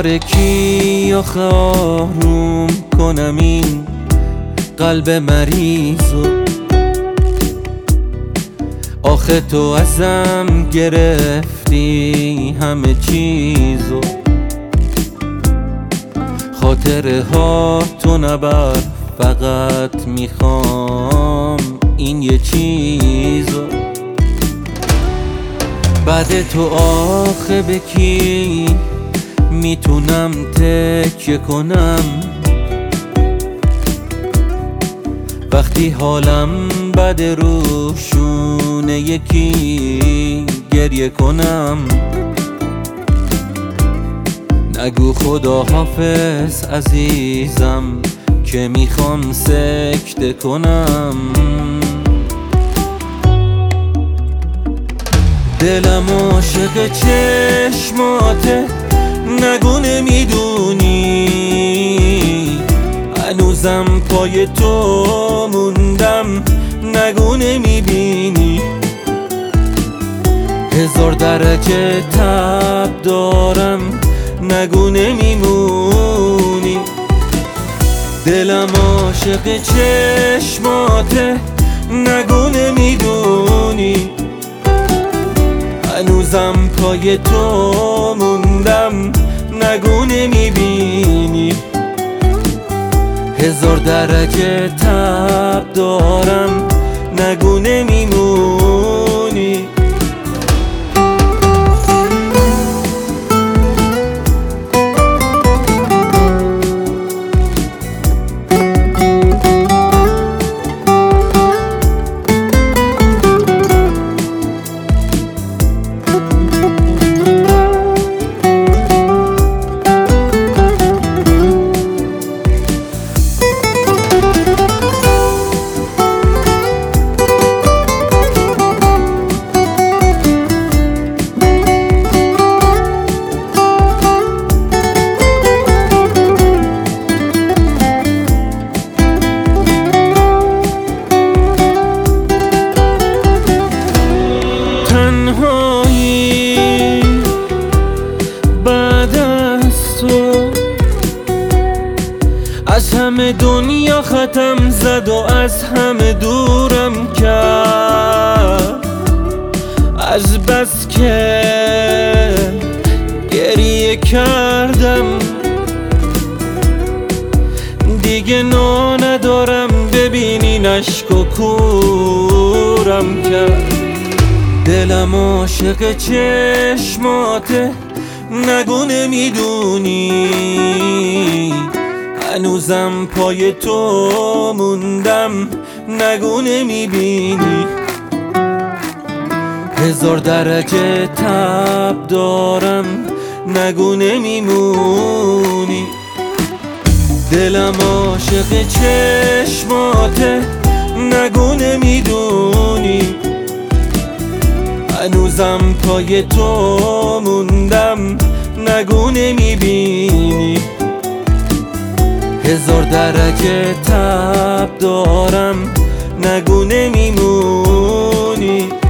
تاریکی آخه آروم کنم این قلب مریضو؟ آخه تو ازم گرفتی همه چیزو، خاطره ها تو نبر، فقط میخوام این یه چیزو. بعد تو آخه به کی میتونم تکیه کنم وقتی حالم بد روشونه یکی گریه کنم؟ نگو خدا حافظ عزیزم که میخوام سکته کنم. دلم عاشق چشماته، نگو نمیدونی هنوزم پای تو موندم، نگو نمیبینی 1000 درجه تب دارم، نگو نمیمونی. دلم عاشق چشماته، نگو نمیدونی هنوزم پای تو موندم، نگو نمیبینی 1000 درجه تب دارم، نگو نمیمونی. تنهایی بعد از تو از همه دنیا ختم زد و از همه دورم کرد. از بس که گریه کردم دیگه ندارم، ببینین اشک و کورم کرد. دلم عاشق چشماته، نگو نمیدونی هنوزم پای تو موندم، نگو نمیبینی 1000 درجه تب دارم، نگو نمیمونی. دلم عاشق چشماته، نگو نمیدونی هنوزم پای تو موندم، نگو نمیبینی 1000 درجه تب دارم، نگو نمیمونی.